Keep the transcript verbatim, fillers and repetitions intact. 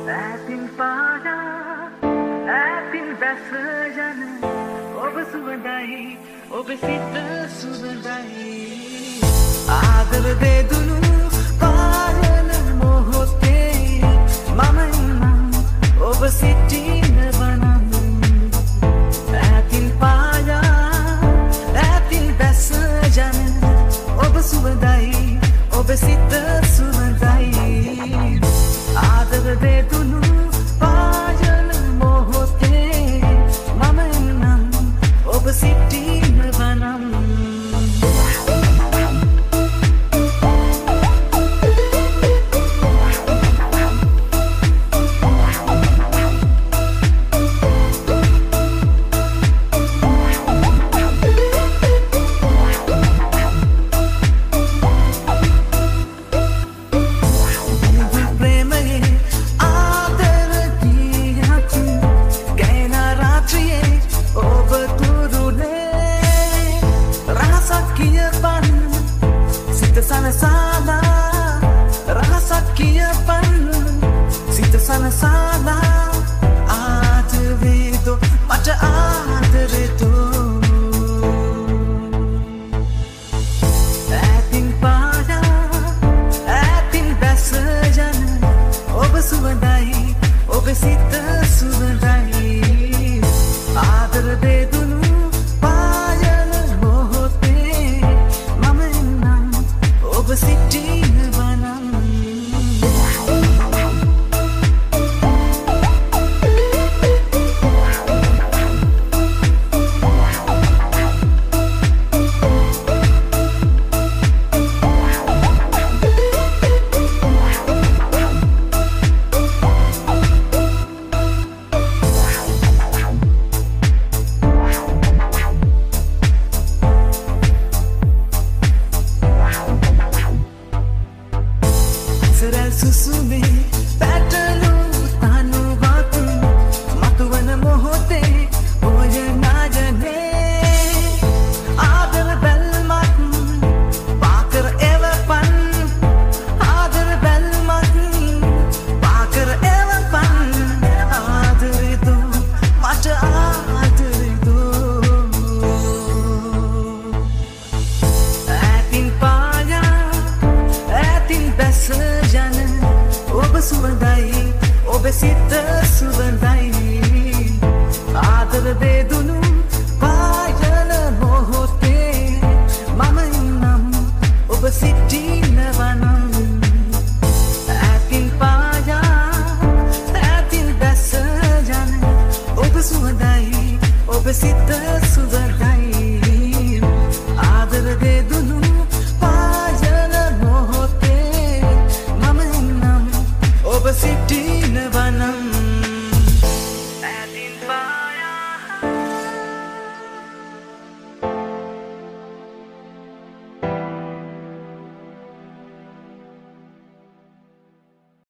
ඈතින් පාඩා ඈතින් බැස යන ඔබ සුවඳයි ඔබ සිත සුවඳයි ආදර දෙදුණු පාරන මොහොතේ මම නම් ඔබ සිටින වනම් ඈතින් පාඩා ඈතින් බැස යන ඔබ සුවඳයි ඔබ සිත සුවඳයි ආදර දෙදුණු පායන මොහොතේ මම නම් ඔබ සිටින වනම් ඔබ සිත සුවඳයි